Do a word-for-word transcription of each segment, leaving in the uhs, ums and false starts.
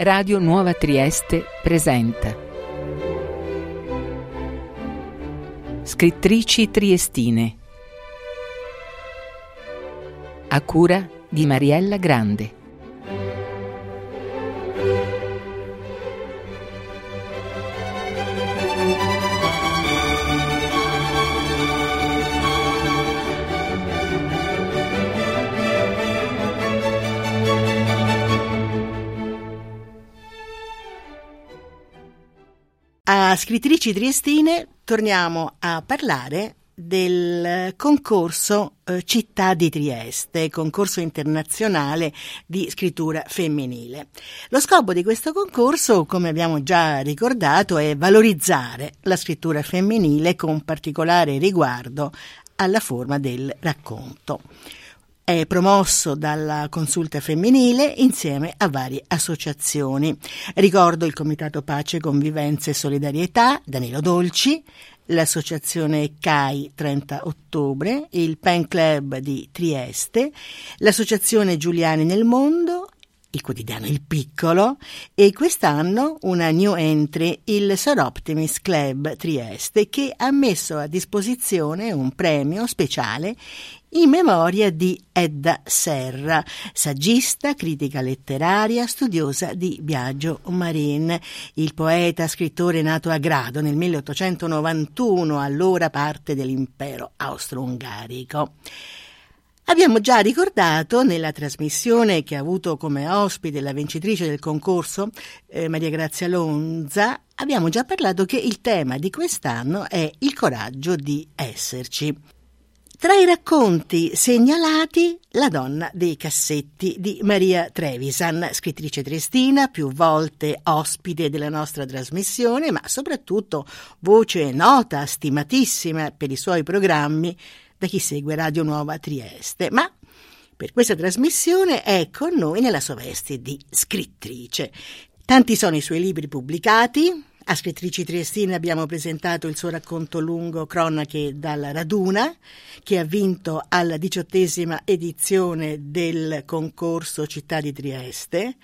Radio Nuova Trieste presenta Scrittrici triestine, a cura di Mariella Grande. A Scrittrici triestine torniamo a parlare del concorso eh, Città di Trieste, concorso internazionale di scrittura femminile. Lo scopo di questo concorso, come abbiamo già ricordato, è valorizzare la scrittura femminile con particolare riguardo alla forma del racconto. È promosso dalla Consulta Femminile insieme a varie associazioni. Ricordo il Comitato Pace, Convivenza e Solidarietà, Danilo Dolci, l'associazione C A I trenta ottobre, il Pen Club di Trieste, l'associazione Giuliani nel Mondo, il quotidiano Il Piccolo e quest'anno una new entry, il Soroptimis Club Trieste, che ha messo a disposizione un premio speciale in memoria di Edda Serra, saggista, critica letteraria, studiosa di Biagio Marin, il poeta scrittore nato a Grado nel milleottocentonovantuno, allora parte dell'impero austro-ungarico. Abbiamo già ricordato nella trasmissione che ha avuto come ospite la vincitrice del concorso, eh, Maria Grazia Lonza, abbiamo già parlato che il tema di quest'anno è il coraggio di esserci. Tra i racconti segnalati, La donna dei cassetti di Maria Trevisan, scrittrice triestina, più volte ospite della nostra trasmissione, ma soprattutto voce nota, stimatissima per i suoi programmi da chi segue Radio Nuova Trieste, ma per questa trasmissione è con noi nella sua veste di scrittrice. Tanti sono i suoi libri pubblicati. A Scrittrici triestine abbiamo presentato il suo racconto lungo Cronache dalla raduna, che ha vinto alla diciottesima edizione del concorso Città di Trieste,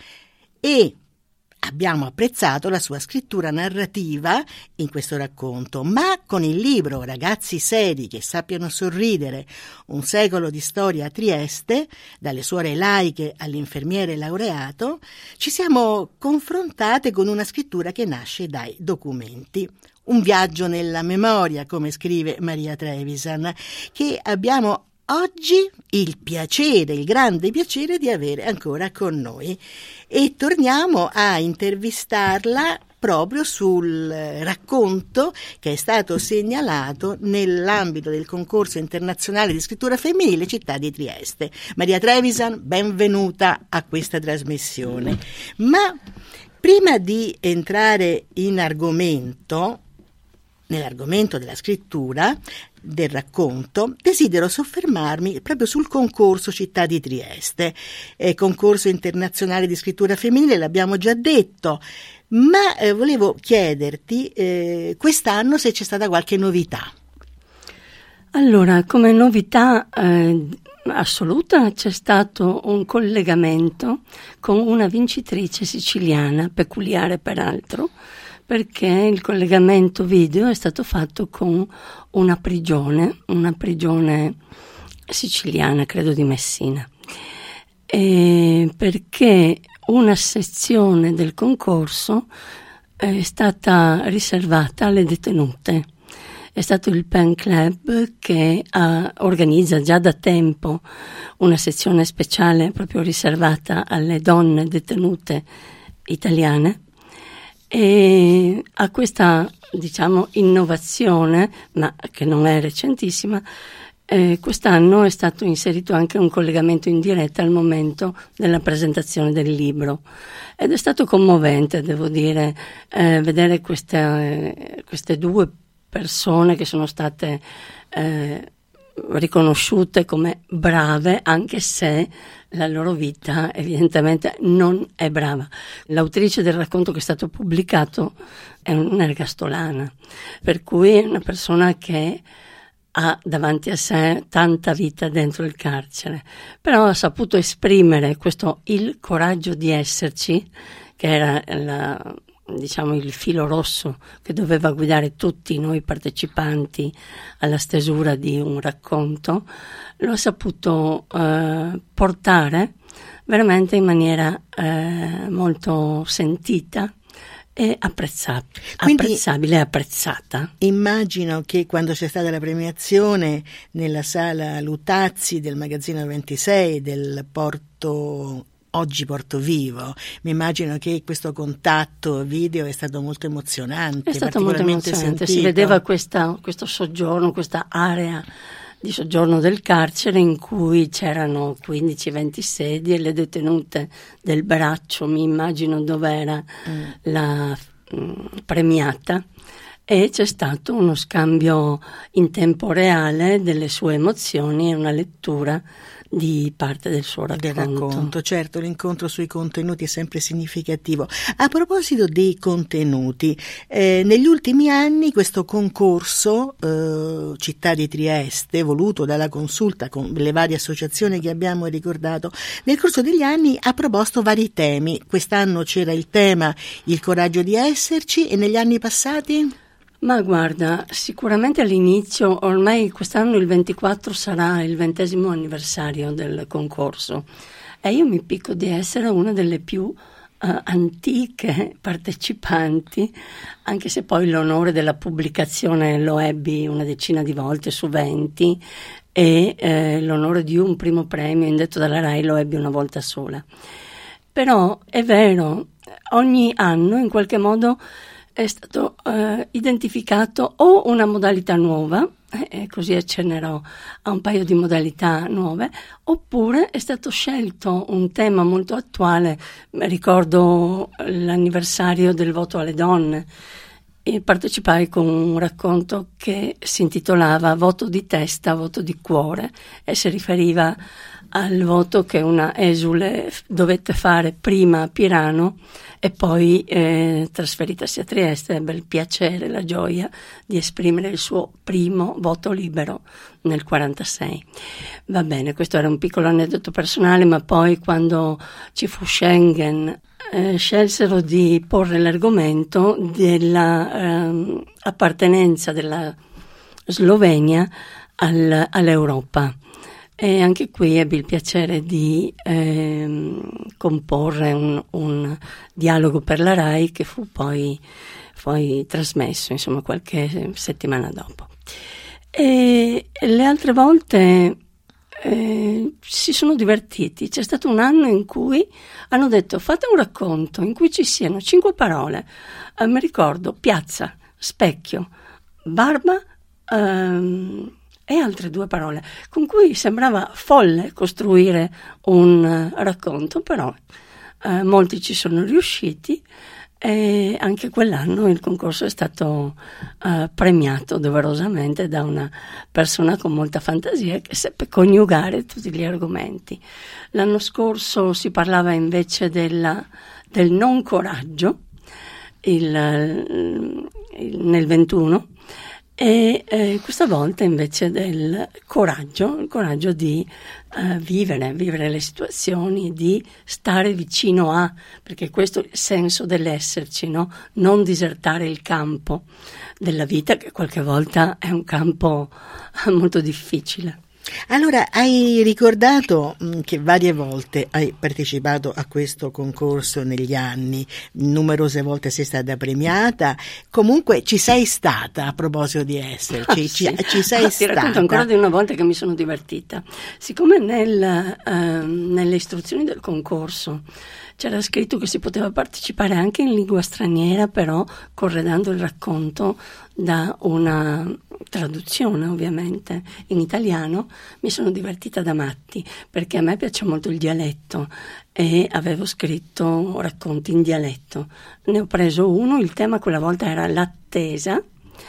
e abbiamo apprezzato la sua scrittura narrativa in questo racconto, ma con il libro Ragazzi seri che sappiano sorridere, un secolo di storia a Trieste, dalle suore laiche all'infermiere laureato, ci siamo confrontate con una scrittura che nasce dai documenti. Un viaggio nella memoria, come scrive Maria Trevisan, che abbiamo oggi il piacere, il grande piacere di avere ancora con noi, e torniamo a intervistarla proprio sul racconto che è stato segnalato nell'ambito del concorso internazionale di scrittura femminile Città di Trieste. Maria Trevisan, benvenuta a questa trasmissione. Ma prima di entrare in argomento, nell'argomento della scrittura, del racconto, desidero soffermarmi proprio sul concorso Città di Trieste, eh, concorso internazionale di scrittura femminile, l'abbiamo già detto, ma eh, volevo chiederti eh, quest'anno se c'è stata qualche novità. Allora, come novità eh, assoluta c'è stato un collegamento con una vincitrice siciliana, peculiare peraltro, perché il collegamento video è stato fatto con una prigione, una prigione siciliana, credo di Messina, e perché una sezione del concorso è stata riservata alle detenute. È stato il Pen Club che ha, organizza già da tempo una sezione speciale proprio riservata alle donne detenute italiane, e a questa, diciamo, innovazione, ma che non è recentissima, eh, quest'anno è stato inserito anche un collegamento in diretta al momento della presentazione del libro, ed è stato commovente, devo dire, eh, vedere queste, queste due persone che sono state eh, riconosciute come brave, anche se la loro vita evidentemente non è brava. L'autrice del racconto che è stato pubblicato è un'ergastolana, per cui è una persona che ha davanti a sé tanta vita dentro il carcere, però ha saputo esprimere questo il coraggio di esserci, che era la, diciamo, il filo rosso che doveva guidare tutti noi partecipanti alla stesura di un racconto, lo ha saputo eh, portare veramente in maniera eh, molto sentita e apprezzab- apprezzabile e apprezzata. Immagino che quando c'è stata la premiazione nella sala Lutazzi del Magazzino ventisei del Porto, oggi Porto Vivo, mi immagino che questo contatto video è stato molto emozionante. È stato molto emozionante, si vedeva questa, questo soggiorno, questa area di soggiorno del carcere in cui c'erano quindici venti sedie, le detenute del braccio, mi immagino dov'era mm. la mh, premiata, e c'è stato uno scambio in tempo reale delle sue emozioni e una lettura di parte del suo racconto. Del racconto, certo, l'incontro sui contenuti è sempre significativo. A proposito dei contenuti, eh, negli ultimi anni questo concorso eh, Città di Trieste, voluto dalla Consulta con le varie associazioni che abbiamo ricordato, nel corso degli anni ha proposto vari temi. Quest'anno c'era il tema Il coraggio di esserci, e negli anni passati? Ma guarda, sicuramente all'inizio, ormai quest'anno il ventiquattro sarà il ventesimo anniversario del concorso, e io mi picco di essere una delle più uh, antiche partecipanti, anche se poi l'onore della pubblicazione lo ebbi una decina di volte su venti, e eh, l'onore di un primo premio indetto dalla RAI lo ebbi una volta sola. Però è vero, ogni anno in qualche modo è stato eh, identificato o una modalità nuova, e così accennerò a un paio di modalità nuove, oppure è stato scelto un tema molto attuale. Ricordo l'anniversario del voto alle donne e partecipai con un racconto che si intitolava Voto di testa, voto di cuore, e si riferiva al voto che una esule dovette fare prima a Pirano e poi eh, trasferitasi a Trieste ebbe il piacere e la gioia di esprimere il suo primo voto libero nel quarantasei. Va bene, questo era un piccolo aneddoto personale, ma poi quando ci fu Schengen eh, scelsero di porre l'argomento della eh, appartenenza della Slovenia al, all'Europa. E anche qui ebbi il piacere di eh, comporre un, un dialogo per la RAI che fu poi, poi trasmesso, insomma, qualche settimana dopo. E le altre volte eh, si sono divertiti. C'è stato un anno in cui hanno detto: fate un racconto in cui ci siano cinque parole. Eh, mi ricordo piazza, specchio, barba, ehm, e altre due parole, con cui sembrava folle costruire un uh, racconto, però uh, molti ci sono riusciti, e anche quell'anno il concorso è stato uh, premiato doverosamente da una persona con molta fantasia che seppe coniugare tutti gli argomenti. L'anno scorso si parlava invece della, del non coraggio, il, il, nel ventuno, e eh, questa volta invece del coraggio, il coraggio di eh, vivere, vivere le situazioni, di stare vicino a, perché questo è il senso dell'esserci, no? Non disertare il campo della vita, che qualche volta è un campo molto difficile. Allora, hai ricordato mh, che varie volte hai partecipato a questo concorso negli anni, numerose volte sei stata premiata, comunque ci sei stata, a proposito di esserci, ah, ci, sì. ci sei ah, stata. Ti racconto ancora di una volta che mi sono divertita. Siccome nel, eh, nelle istruzioni del concorso c'era scritto che si poteva partecipare anche in lingua straniera, però corredando il racconto da una traduzione ovviamente in italiano, mi sono divertita da matti, perché a me piace molto il dialetto e avevo scritto racconti in dialetto. Ne ho preso uno, il tema quella volta era l'attesa,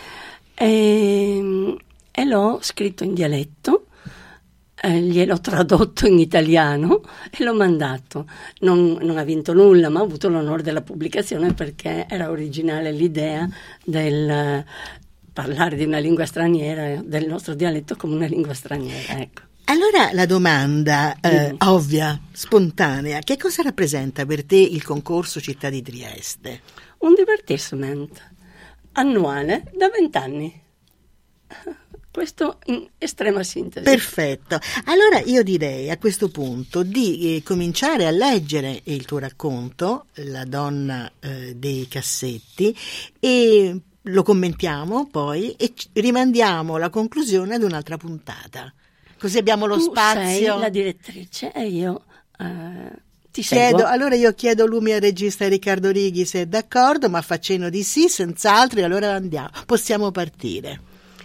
e, e l'ho scritto in dialetto. Eh, gliel'ho tradotto in italiano e l'ho mandato. Non, non ha vinto nulla, ma ho avuto l'onore della pubblicazione perché era originale l'idea del parlare di una lingua straniera, del nostro dialetto come una lingua straniera, ecco. Allora la domanda eh, Mm. ovvia, spontanea, che cosa rappresenta per te il concorso Città di Trieste? Un divertissement annuale da vent'anni. Questo in estrema sintesi. Perfetto. Allora io direi a questo punto di eh, cominciare a leggere il tuo racconto, La donna eh, dei cassetti, e lo commentiamo poi e ci- rimandiamo la conclusione ad un'altra puntata. Così abbiamo lo Tu spazio. sei la direttrice e io eh, ti Chiedo, seguo. allora io chiedo lui al regista Riccardo Righi se è d'accordo, ma facendo di sì, senz'altro, e allora andiamo, possiamo partire.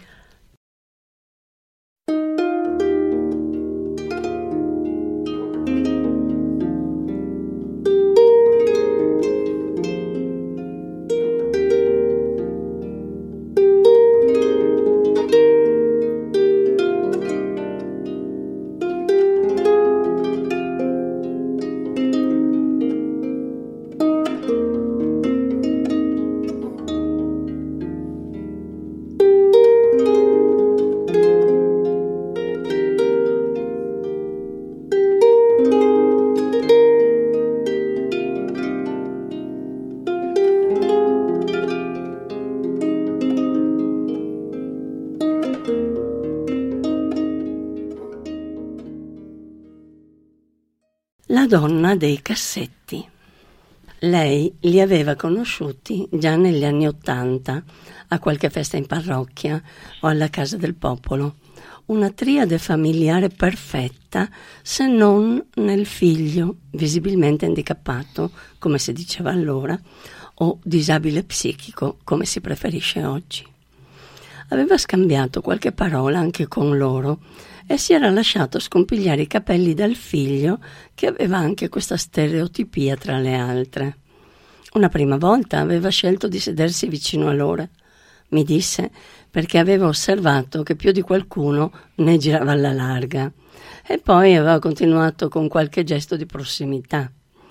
La donna dei cassetti. Lei li aveva conosciuti già negli anni Ottanta, a qualche festa in parrocchia o alla Casa del Popolo. Una triade familiare perfetta, se non nel figlio visibilmente handicappato, come si diceva allora, o disabile psichico, come si preferisce oggi. Aveva scambiato qualche parola anche con loro e si era lasciato scompigliare i capelli dal figlio, che aveva anche questa stereotipia tra le altre. Una prima volta aveva scelto di sedersi vicino a loro, mi disse, perché aveva osservato che più di qualcuno ne girava alla larga, e poi aveva continuato con qualche gesto di prossimità.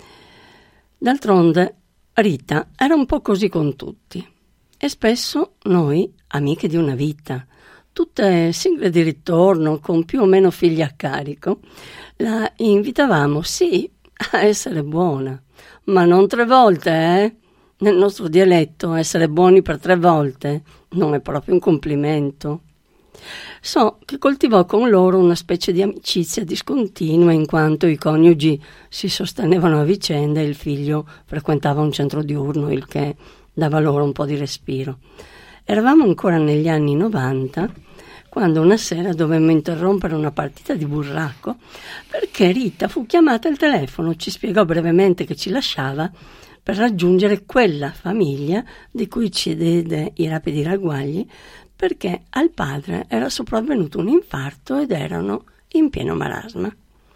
D'altronde Rita era un po' così con tutti, e spesso noi, amiche di una vita, tutte single di ritorno, con più o meno figli a carico, la invitavamo, sì, a essere buona, ma non tre volte, eh? Nel nostro dialetto essere buoni per tre volte non è proprio un complimento. So che coltivò con loro una specie di amicizia discontinua, in quanto i coniugi si sostenevano a vicenda e il figlio frequentava un centro diurno, il che dava loro un po' di respiro. Eravamo ancora negli anni novanta, quando una sera dovemmo interrompere una partita di burraco perché Rita fu chiamata al telefono, ci spiegò brevemente che ci lasciava per raggiungere quella famiglia di cui ci diede i rapidi ragguagli, perché al padre era sopravvenuto un infarto ed erano in pieno marasma.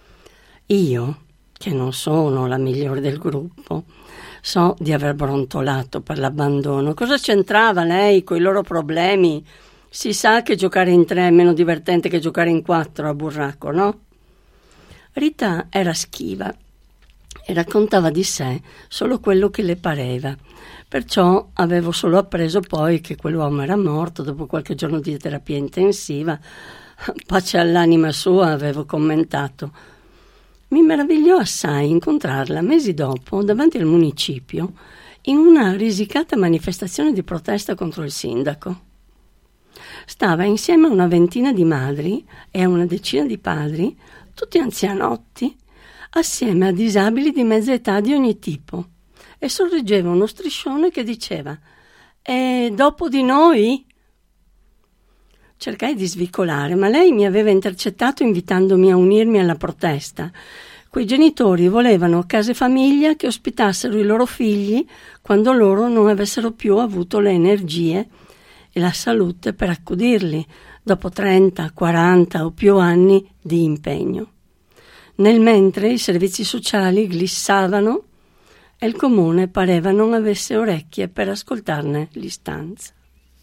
Io, che non sono la migliore del gruppo, so di aver brontolato per l'abbandono. Cosa c'entrava lei coi loro problemi? Si sa che giocare in tre è meno divertente che giocare in quattro a burraco, no? Rita era schiva e raccontava di sé solo quello che le pareva. Perciò avevo solo appreso poi che quell'uomo era morto dopo qualche giorno di terapia intensiva. Pace all'anima sua, avevo commentato. Mi meravigliò assai incontrarla mesi dopo davanti al municipio in una risicata manifestazione di protesta contro il sindaco. Stava insieme a una ventina di madri e a una decina di padri, tutti anzianotti, assieme a disabili di mezza età di ogni tipo, e sorreggeva uno striscione che diceva «E dopo di noi?» Cercai di svicolare, ma lei mi aveva intercettato invitandomi a unirmi alla protesta. Quei genitori volevano case famiglia che ospitassero i loro figli quando loro non avessero più avuto le energie e la salute per accudirli dopo trenta, quaranta o più anni di impegno. Nel mentre i servizi sociali glissavano e il comune pareva non avesse orecchie per ascoltarne l'istanza.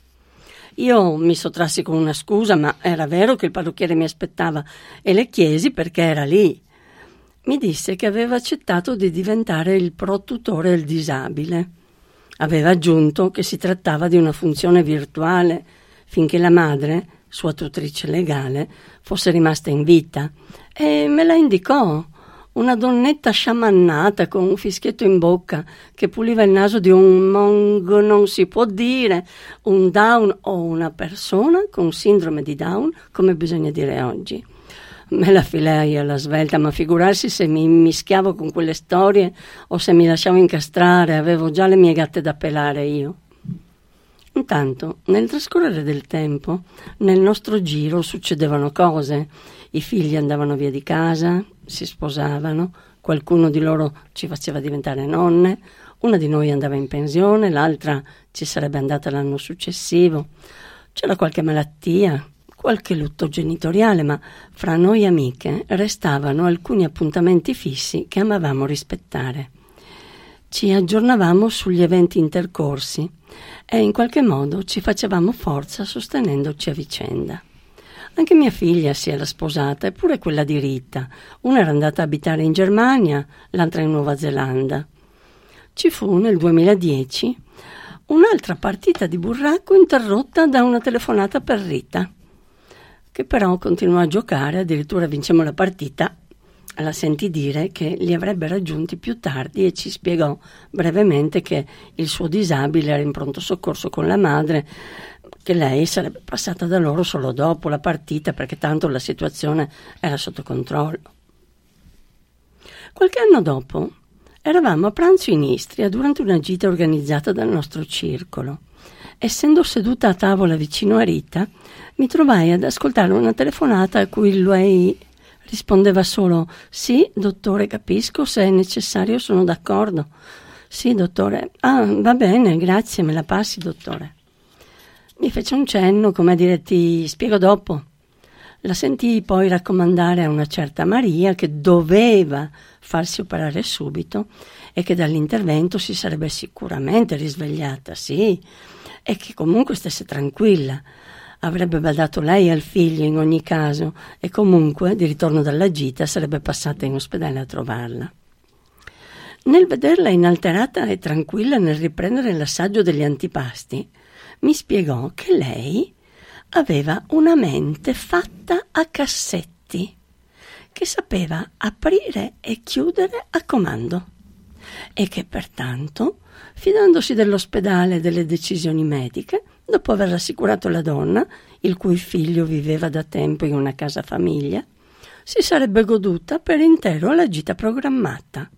Io mi sottrassi con una scusa, ma era vero che il parrucchiere mi aspettava, e le chiesi perché era lì. Mi disse che aveva accettato di diventare il pro-tutore del disabile. Aveva aggiunto che si trattava di una funzione virtuale, finché la madre, sua tutrice legale, fosse rimasta in vita e me la indicò. Una donnetta sciamannata con un fischietto in bocca che puliva il naso di un mongo, non si può dire, un Down o una persona con sindrome di Down, come bisogna dire oggi. Me la filai alla svelta, ma figurarsi se mi mischiavo con quelle storie o se mi lasciavo incastrare, avevo già le mie gatte da pelare io. Intanto, nel trascorrere del tempo, nel nostro giro succedevano cose. I figli andavano via di casa, si sposavano, qualcuno di loro ci faceva diventare nonne, una di noi andava in pensione, l'altra ci sarebbe andata l'anno successivo. C'era qualche malattia, qualche lutto genitoriale, ma fra noi amiche restavano alcuni appuntamenti fissi che amavamo rispettare. Ci aggiornavamo sugli eventi intercorsi e in qualche modo ci facevamo forza sostenendoci a vicenda. Anche mia figlia si era sposata, eppure quella di Rita. Una era andata a abitare in Germania, l'altra in Nuova Zelanda. Ci fu nel duemiladieci un'altra partita di burraco interrotta da una telefonata per Rita, che però continuò a giocare, addirittura vincemmo la partita. La sentì dire che li avrebbe raggiunti più tardi e ci spiegò brevemente che il suo disabile era in pronto soccorso con la madre, che lei sarebbe passata da loro solo dopo la partita perché tanto la situazione era sotto controllo. Qualche anno dopo eravamo a pranzo in Istria durante una gita organizzata dal nostro circolo. Essendo seduta a tavola vicino a Rita, mi trovai ad ascoltare una telefonata a cui lei rispondeva solo «Sì, dottore, capisco, se è necessario sono d'accordo». «Sì, dottore». «Ah, va bene, grazie, me la passi, dottore». Mi fece un cenno, come a dire «Ti spiego dopo». La sentii poi raccomandare a una certa Maria che doveva farsi operare subito e che dall'intervento si sarebbe sicuramente risvegliata, sì, e che comunque stesse tranquilla. Avrebbe badato lei al figlio in ogni caso e comunque, di ritorno dalla gita, sarebbe passata in ospedale a trovarla. Nel vederla inalterata e tranquilla nel riprendere l'assaggio degli antipasti, mi spiegò che lei aveva una mente fatta a cassetti, che sapeva aprire e chiudere a comando e che pertanto, fidandosi dell'ospedale e delle decisioni mediche, dopo aver rassicurato la donna, il cui figlio viveva da tempo in una casa famiglia, si sarebbe goduta per intero la gita programmata.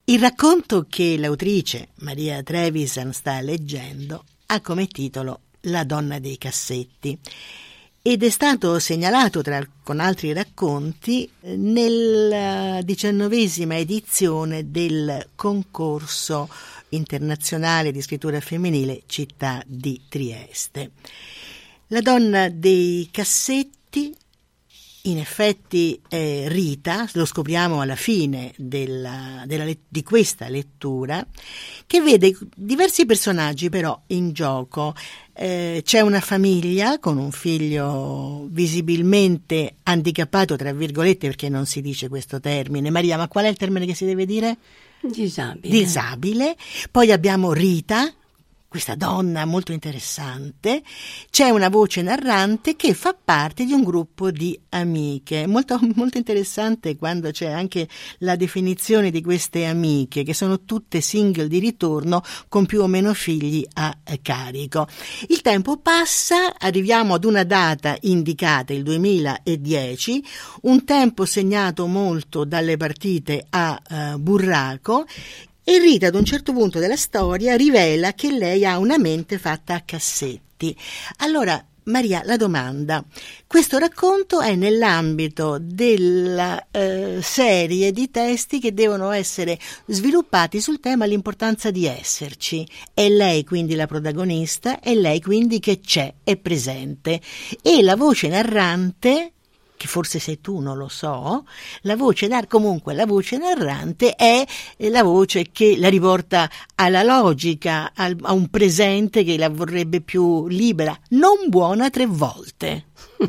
Il racconto che l'autrice Maria Trevisan sta leggendo ha come titolo La donna dei cassetti ed è stato segnalato tra, con altri racconti nella diciannovesima edizione del concorso internazionale di scrittura femminile Città di Trieste. La donna dei cassetti in effetti è Rita, lo scopriamo alla fine della, della, di questa lettura, che vede diversi personaggi però in gioco. Eh, c'è una famiglia con un figlio visibilmente handicappato, tra virgolette, perché non si dice questo termine. Maria, ma qual è il termine che si deve dire? Disabile. Disabile. Poi abbiamo Rita, questa donna molto interessante. C'è una voce narrante che fa parte di un gruppo di amiche. Molto, molto interessante quando c'è anche la definizione di queste amiche, che sono tutte single di ritorno con più o meno figli a carico. Il tempo passa, arriviamo ad una data indicata, il duemiladieci, un tempo segnato molto dalle partite a uh, burraco. E Rita ad un certo punto della storia rivela che lei ha una mente fatta a cassetti. Allora, Maria, la domanda: questo racconto è nell'ambito della eh, serie di testi che devono essere sviluppati sul tema l'importanza di esserci. È lei quindi la protagonista, è lei quindi che c'è, è presente. E la voce narrante, che forse sei tu, non lo so, la voce nar- comunque la voce narrante è la voce che la riporta alla logica, al, a un presente che la vorrebbe più libera, non buona tre volte.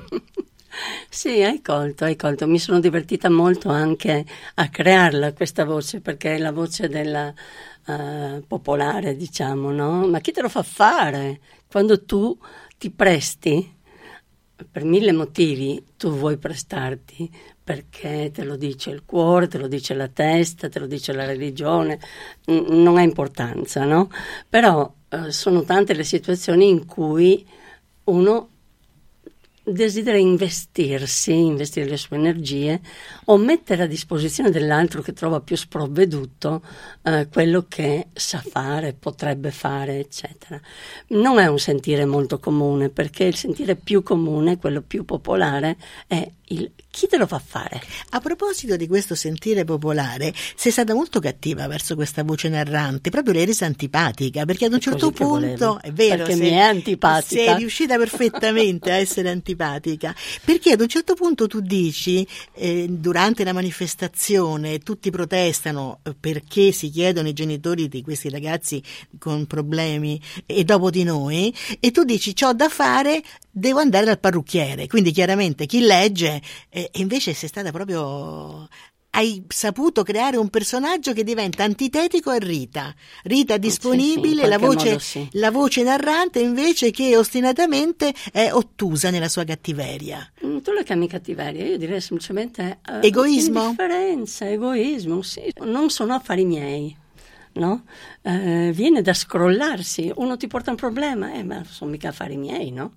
Sì, hai colto, hai colto. Mi sono divertita molto anche a crearla questa voce, perché è la voce della uh, popolare, diciamo, no? Ma chi te lo fa fare? Quando tu ti presti, per mille motivi tu vuoi prestarti, perché te lo dice il cuore, te lo dice la testa, te lo dice la religione, non ha importanza, no? Però eh, sono tante le situazioni in cui uno desidera investirsi, investire le sue energie o mettere a disposizione dell'altro che trova più sprovveduto eh, quello che sa fare, potrebbe fare, eccetera. Non è un sentire molto comune, perché il sentire più comune, quello più popolare, è il chi te lo fa fare. A proposito di questo sentire popolare, sei stata molto cattiva verso questa voce narrante, proprio l'hai resa antipatica, perché ad un certo punto, è vero, perché sei, mi è antipatica, sei riuscita perfettamente a essere antipatica, perché ad un certo punto tu dici, eh, durante la manifestazione tutti protestano perché si chiedono i genitori di questi ragazzi con problemi e dopo di noi, e tu dici c'ho da fare, devo andare dal parrucchiere, quindi chiaramente chi legge, e invece sei stata proprio, hai saputo creare un personaggio che diventa antitetico a Rita, Rita disponibile, sì, sì, la voce modo, sì. La voce narrante invece che ostinatamente è ottusa nella sua cattiveria. Mm, tu la chiami cattiveria, io direi semplicemente uh, egoismo, indifferenza, egoismo, sì. Non sono affari miei. No? Eh, viene da scrollarsi, uno ti porta un problema, eh, ma sono mica affari miei, no?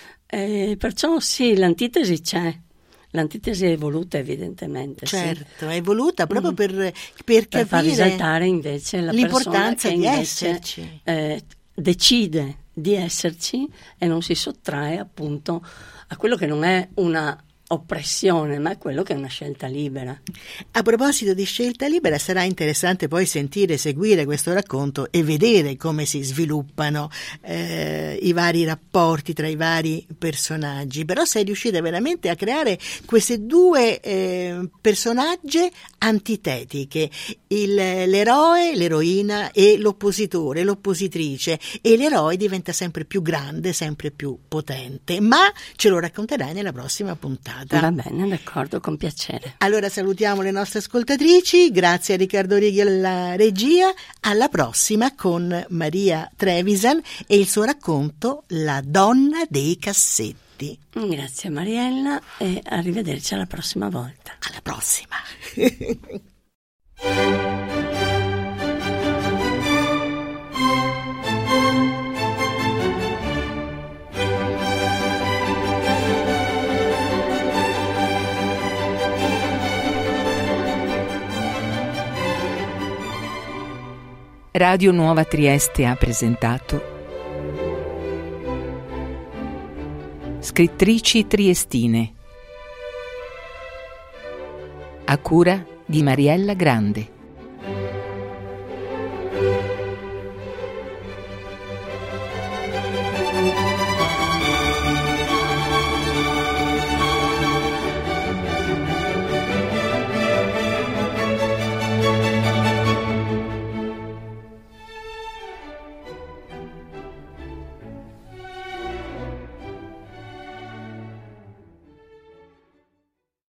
Eh, perciò sì, l'antitesi c'è. L'antitesi è voluta evidentemente. Certo, sì. È voluta proprio mm. per, per, per capire far risaltare invece la l'importanza persona che di invece, esserci. Eh, decide di esserci e non si sottrae appunto a quello che non è una oppressione, ma è quello che è una scelta libera. A proposito di scelta libera, sarà interessante poi sentire, seguire questo racconto e vedere come si sviluppano eh, i vari rapporti tra i vari personaggi. Però sei riuscita veramente a creare queste due eh, personaggi antitetiche, il, l'eroe, l'eroina e l'oppositore, l'oppositrice, e l'eroe diventa sempre più grande, sempre più potente, ma ce lo racconterai nella prossima puntata. Va bene, d'accordo, con piacere. Allora salutiamo le nostre ascoltatrici, grazie a Riccardo Righi alla regia, alla prossima con Maria Trevisan e il suo racconto La donna dei cassetti. Grazie Mariella e arrivederci alla prossima volta. Alla prossima. Radio Nuova Trieste ha presentato Scrittrici triestine, a cura di Mariella Grande.